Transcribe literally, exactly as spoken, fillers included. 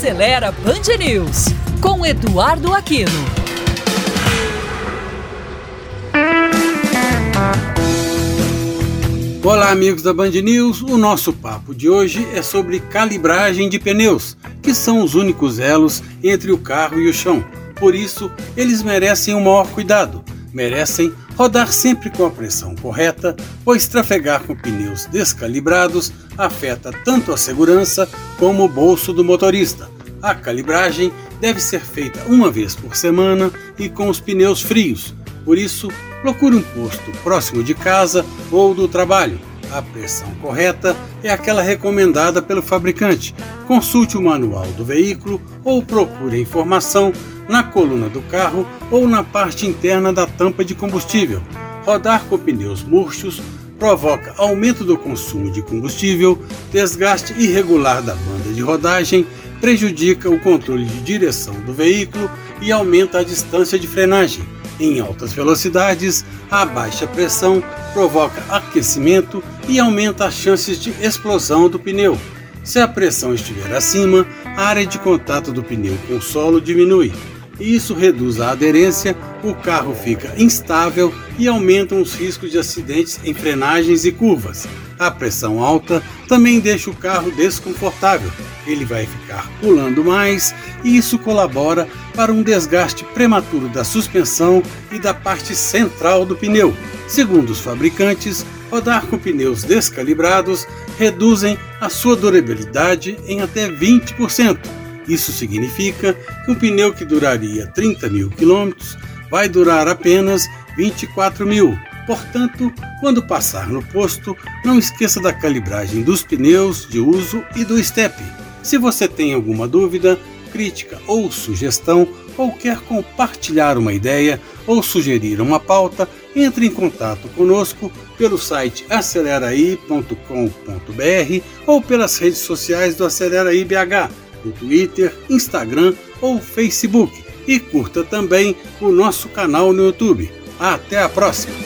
Acelera Band News, com Eduardo Aquino. Olá, amigos da Band News. O nosso papo de hoje é sobre calibragem de pneus, que são os únicos elos entre o carro e o chão. Por isso, eles merecem o maior cuidado. Merecem rodar sempre com a pressão correta, pois trafegar com pneus descalibrados afeta tanto a segurança como o bolso do motorista. A calibragem deve ser feita uma vez por semana e com os pneus frios. Por isso, procure um posto próximo de casa ou do trabalho. A pressão correta é aquela recomendada pelo fabricante. Consulte o manual do veículo ou procure a informação na coluna do carro ou na parte interna da tampa de combustível. Rodar com pneus murchos provoca aumento do consumo de combustível, desgaste irregular da banda de rodagem, prejudica o controle de direção do veículo e aumenta a distância de frenagem. Em altas velocidades, a baixa pressão provoca aquecimento e aumenta as chances de explosão do pneu. Se a pressão estiver acima, a área de contato do pneu com o solo diminui. E isso reduz a aderência, o carro fica instável e aumentam os riscos de acidentes em frenagens e curvas. A pressão alta também deixa o carro desconfortável. Ele vai ficar pulando mais e isso colabora para um desgaste prematuro da suspensão e da parte central do pneu. Segundo os fabricantes, rodar com pneus descalibrados reduzem a sua durabilidade em até vinte por cento. Isso significa que um pneu que duraria trinta mil quilômetros vai durar apenas vinte e quatro mil. Portanto, quando passar no posto, não esqueça da calibragem dos pneus de uso e do estepe. Se você tem alguma dúvida, crítica ou sugestão, ou quer compartilhar uma ideia ou sugerir uma pauta, entre em contato conosco pelo site aceleraí ponto com ponto br ou pelas redes sociais do Aceleraí B H, no Twitter, Instagram ou Facebook. E curta também o nosso canal no YouTube. Até a próxima!